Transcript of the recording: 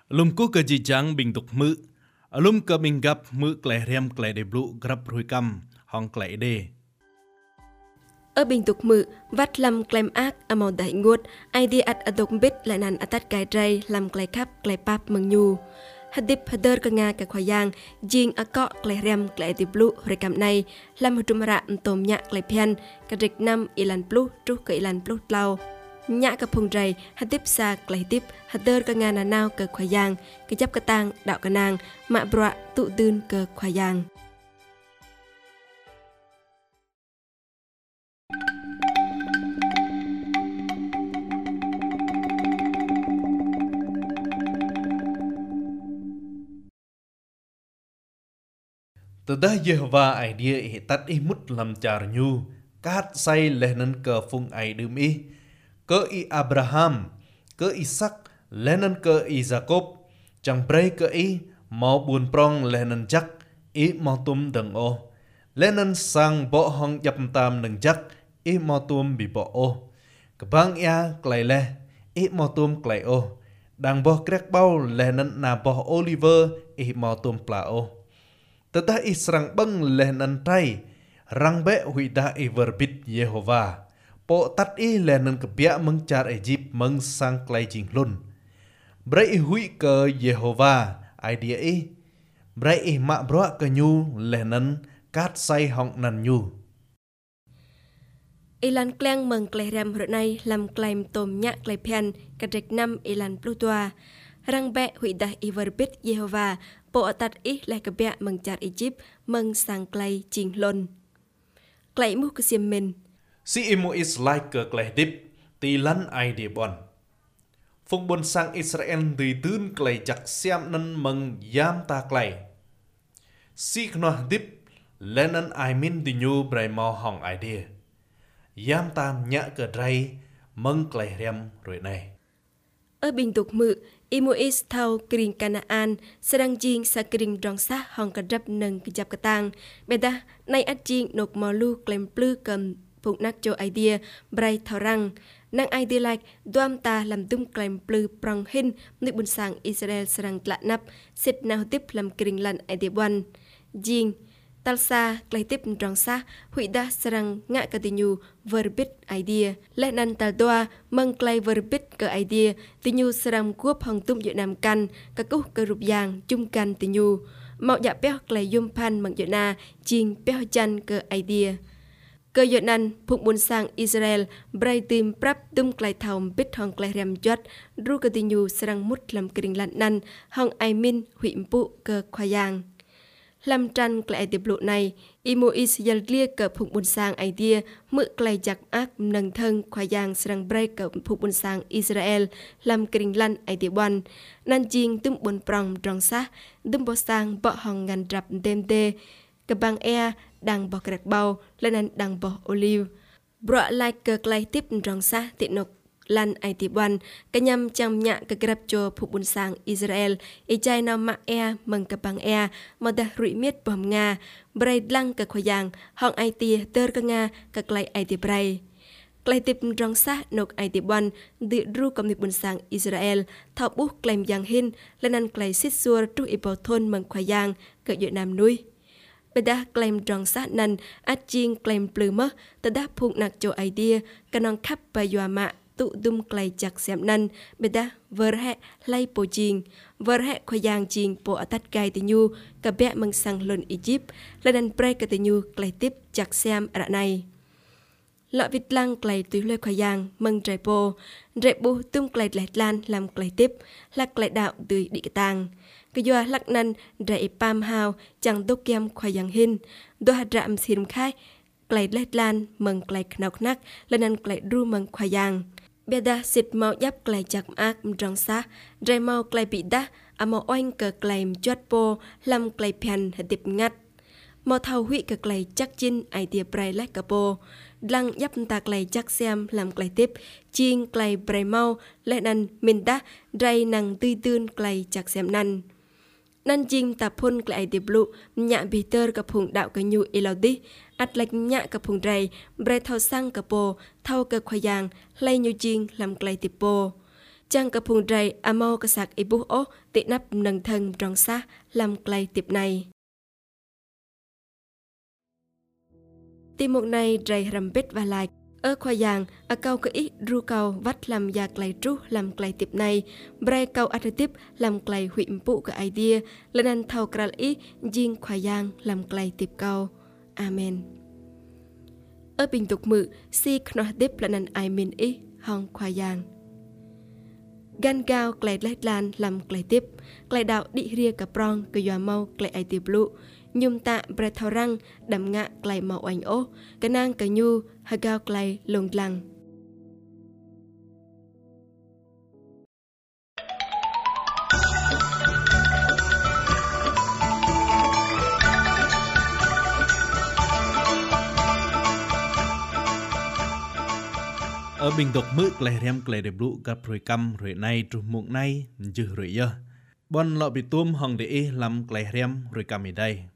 Lum ku ke jijang bing tuk mu, lum ke minggap mu klei riam klei de blu grab rui kam hong klei de. Ở bình tục mự, vắt lâm klem ác à màu đại nguột, ai đi ắt ở độc bít lại nàn ở tắt gai dray làm klei khắp klei pap mừng nhu. Hạt dip hạt đơ cả ngà cả khoai giang, jing ở cọ klei riam klei de blu rui kam này, làm hụt rạ tôm nhạ klei pian, cả rịch năm ilan blu trú cả ilan blu lau. Nhạ cả phùng dray, hạt dip sa klei dip, hạt đơ cả ngà nà nao cả khoai giang, cái chấp cả tang đạo cả nàng, mạ bọa tụ đươn cả khoai giang. Tedah Yehova idea tat mut lam char nyu kat say lehnan ke fung ai dum ke i Abraham ke Isaac lehnan ke i Jacob chẳng pray ke i mau buồn prong lehnan chắc i mau tum deng o lehnan sang bo hong yap tam neng chắc i mau tum bi bo o kebang ya klai leh i mau tum klai o dang bo krek bao lehnan na bo Oliver i mau tum pla o Tetah israng bang lehnan trai rang be huida everbit Yehova po tat lehnan kebia mengcar Egypt meng sang klai jing lun brai hui ke Yehova idea brai mak broa ke nyu lehnan kat sai hong nan nyu Ilan kleng meng klei ram rợ này làm klaim tôm nhạ klei pian cả rịch năm ilan plutoa rang be huida everbit Yehova bộ tát lại cái bẹ mừng chặt Egypt mừng sang klei jing lon klei mu ke mình si imu is like ke klei dip ti lan ai de bon phung bon sang Israel di tun klei chak siam nan mừng yam ta klei si knoh dip lenan I min di nyu brai mo hong idea yam tam nhã ke drai mừng klei riam rồi này ở bình tục mự Imuis thau kring Kanaan sedang jing sa kring drong sa hong kadap neng kejap ketang beda nay at jing nok malu klem plu cầm phụng nak cho idea brai thau rang nang idea like duam ta làm tum klem plu prong hin nước bun sang Israel serang tla nap sit nào tiếp làm kring lan idea one jing talsa klei tiếp drong sa hui da serang ngạ katinyu verbit idea lẽ nan tal doa mong klei verbit ke idea tinyu serang kuop hong tum Việt Nam kan ka ku ke rup yang chung kan tinyu mau dạ peo klei yum pan mang Việt Na jing peo chan ke idea ke Việt Nam phụng bun sang Israel brai tim prap tum klei thom bit hong klei ram jot ru katinyu serang mut lam kring lan nan hong ai min hui pu ke khoyang Lâm tranh klei tiệp lộ này, Imois lia cập phụng bun sang idea mự klei giặc ác nâng thân khoai giang serang bray cập phụng bun sang Israel làm kring lan idea one nan jing tum bun prong drong sa tum bo sang bo hong ngan rap dem de kebang ea đang bo krek bao lên đang bo olive bro like ke klei tip drong sa ti nok lan idea one cái nhâm chăm nhạ cái grab cho phục bun sang Israel ý chai nào mạ ea mừng cái bằng ea mà đã rụi miết bom nga bray lăng cái khoai giang hong idea tơ cái nga cái klei idea bray klei tip rong sa nok idea one đi ru cầm bun sang Israel thao bút klem giang hin lên ăn klei sit sur tru ipo thôn mừng khoai giang cái Việt Nam núi bây giờ claim rong sát nan at jing claim plư mơ ta đã phụng nặc cho idea cái non khắp bài dọa mạ tụ đum klei chak xem nan beda ver he lay po jing ver he khoai giang jing po atat gai ti nyu ka be mang sang lon Egypt ladan pre ka ti nyu klei tip chak xem ra này lọ vịt lang klei tùy lê khoai giang mang trai po tum klei lẹt lan làm klei tip lak klei đạo từ địa tang cái doa lak nan drai pam hao chẳng đốc kem khoai giang hin do hạt ram sim khai klei lẹt lan mang klei knok nak ladan klei ru mang khoai giang beda sit mau yap klei chak ác rong sa drai mau klei bị đa mau oanh ke klei chốt po làm klei pian hadip ngat mau thau hui ke klei chắc chin idea brai lek ka po lăng yap ta klei chắc xem làm klei tip ching klei brai mau lệ nan min da drai nang tươi tươn klei chắc xem nan nan jing ta phun klei idea blue nhạ Peter ka phung đạo ka nyu elodi at lek nhạ ka phung drai brai thau sang ka po thau ka khoai giang lay nyu jing làm klei tip po chăng cả phùng rầy amo cả sạc ibu ô tị nắp nâng thân trong xa làm clay tiệp này. Tìm một này rầy rầm bít và lại ở khoa giang ở câu cái ít ru cầu vắt làm già clay tru làm clay tiệp này bray câu tiếp làm clay huyện phụ cái idea lên ăn thầu kral ý riêng khoa giang làm clay tiệp câu. Amen. Ở bình tục mự si khno tiếp lên ăn ai min ý hong khoa giang gan cao clay lết lan làm clay tiếp clay đạo đi ria cả prong cái doa mau clay ai tiệp lụ nhung tạ bray thao răng đầm ngạ clay màu ảnh ô cái nang cái nhu hà gao clay lồng lăng. Ở bình tục mực clay rem clay đẹp lụ gặp rồi căm rồi nay trùng mộng nay dư rồi giờ bon lọ bị tuôm hòng để làm clay rem rồi căm ở đây